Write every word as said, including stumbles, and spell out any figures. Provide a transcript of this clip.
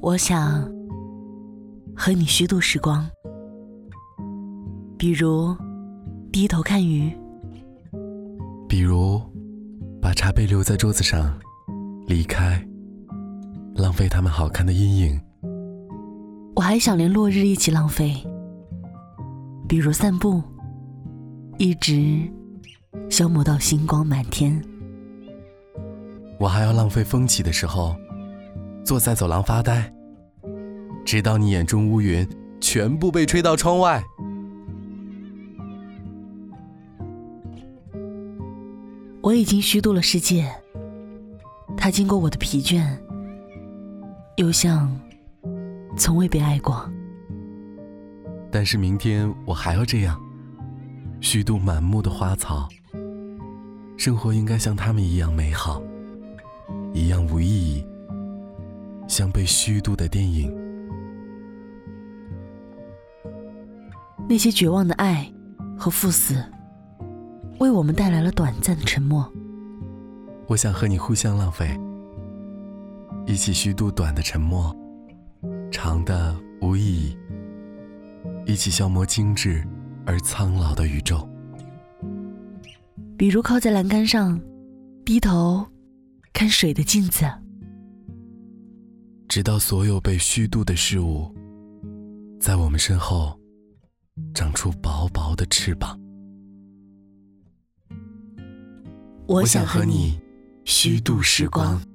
我想和你虚度时光，比如低头看鱼， 比如把茶杯留在桌子上离开，浪费它们好看的阴影。 我还想连落日一起浪费，比如散步，一直消磨到星光满天。 我还要浪费风起的时候坐在走廊发呆，直到你眼中乌云全部被吹到窗外。 我已经虚度了世界，它经过我的疲倦，又像从未被爱过。 但是明天我还要这样虚度满目的花草，生活应该像他们一样美好，一样无意义，像被虚度的电影。 那些绝望的爱和赴死，为我们带来了短暂的沉默。 我想和你互相浪费，一起虚度短的沉默，长的无意义，一起消磨精致而苍老的宇宙。 比如靠在栏杆上低头看水的镜子， 直到所有被虚度的事物在我们身后长出薄薄的翅膀。 我想和你虚度时光。